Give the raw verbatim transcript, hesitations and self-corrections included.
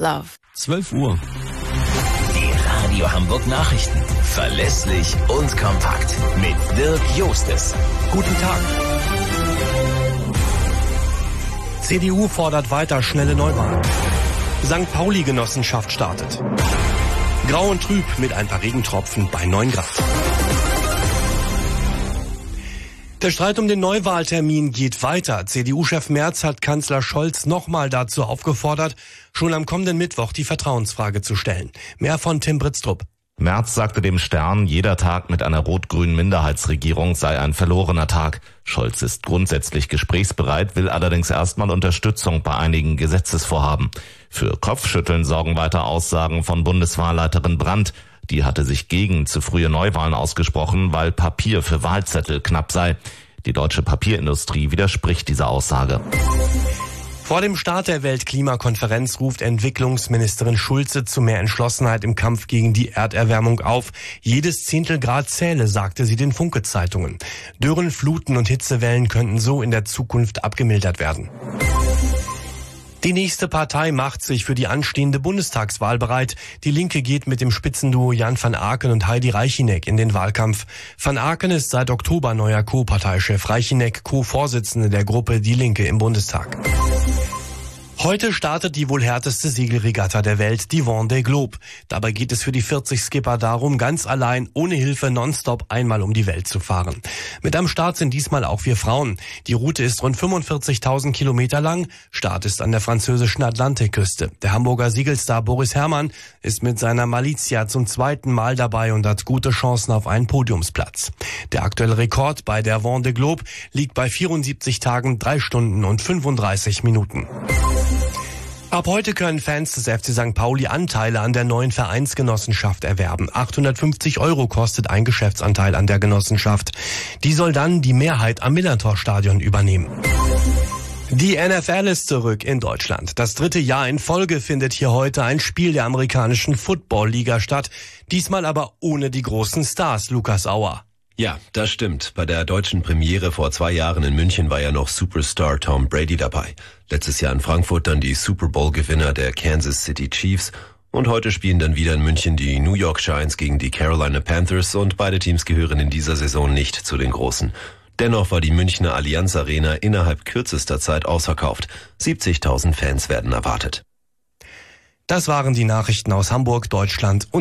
love. zwölf Uhr. Die Radio Hamburg Nachrichten. Verlässlich und kompakt. Mit Dirk Jostes. Guten Tag. C D U fordert weiter schnelle Neuwahlen. Sankt Pauli-Genossenschaft startet. Grau und trüb mit ein paar Regentropfen bei neun Grad. Der Streit um den Neuwahltermin geht weiter. C D U-Chef Merz hat Kanzler Scholz nochmal dazu aufgefordert, schon am kommenden Mittwoch die Vertrauensfrage zu stellen. Mehr von Tim Britztrup. Merz sagte dem Stern, jeder Tag mit einer rot-grünen Minderheitsregierung sei ein verlorener Tag. Scholz ist grundsätzlich gesprächsbereit, will allerdings erstmal Unterstützung bei einigen Gesetzesvorhaben. Für Kopfschütteln sorgen weiter Aussagen von Bundeswahlleiterin Brandt. Die hatte sich gegen zu frühe Neuwahlen ausgesprochen, weil Papier für Wahlzettel knapp sei. Die deutsche Papierindustrie widerspricht dieser Aussage. Vor dem Start der Weltklimakonferenz ruft Entwicklungsministerin Schulze zu mehr Entschlossenheit im Kampf gegen die Erderwärmung auf. Jedes Zehntel Grad zähle, sagte sie den Funke-Zeitungen. Dürren, Fluten und Hitzewellen könnten so in der Zukunft abgemildert werden. Die nächste Partei macht sich für die anstehende Bundestagswahl bereit. Die Linke geht mit dem Spitzenduo Jan van Aken und Heidi Reichinek in den Wahlkampf. Van Aken ist seit Oktober neuer Co-Parteichef, Reichinek Co-Vorsitzende der Gruppe Die Linke im Bundestag. Heute startet die wohl härteste Segelregatta der Welt, die Vendée Globe. Dabei geht es für die vierzig Skipper darum, ganz allein, ohne Hilfe, nonstop einmal um die Welt zu fahren. Mit am Start sind diesmal auch vier Frauen. Die Route ist rund fünfundvierzigtausend Kilometer lang. Start ist an der französischen Atlantikküste. Der Hamburger Segelstar Boris Herrmann ist mit seiner Malizia zum zweiten Mal dabei und hat gute Chancen auf einen Podiumsplatz. Der aktuelle Rekord bei der Vendée Globe liegt bei vierundsiebzig Tagen, drei Stunden und fünfunddreißig Minuten. Ab heute können Fans des F C Sankt Pauli Anteile an der neuen Vereinsgenossenschaft erwerben. achthundertfünfzig Euro kostet ein Geschäftsanteil an der Genossenschaft. Die soll dann die Mehrheit am Millantor-Stadion übernehmen. Die N F L ist zurück in Deutschland. Das dritte Jahr in Folge findet hier heute ein Spiel der amerikanischen Football-Liga statt. Diesmal aber ohne die großen Stars, Lukas Auer. Ja, das stimmt. Bei der deutschen Premiere vor zwei Jahren in München war ja noch Superstar Tom Brady dabei. Letztes Jahr in Frankfurt dann die Super Bowl-Gewinner der Kansas City Chiefs. Und heute spielen dann wieder in München die New York Giants gegen die Carolina Panthers und beide Teams gehören in dieser Saison nicht zu den Großen. Dennoch war die Münchner Allianz Arena innerhalb kürzester Zeit ausverkauft. siebzigtausend Fans werden erwartet. Das waren die Nachrichten aus Hamburg, Deutschland und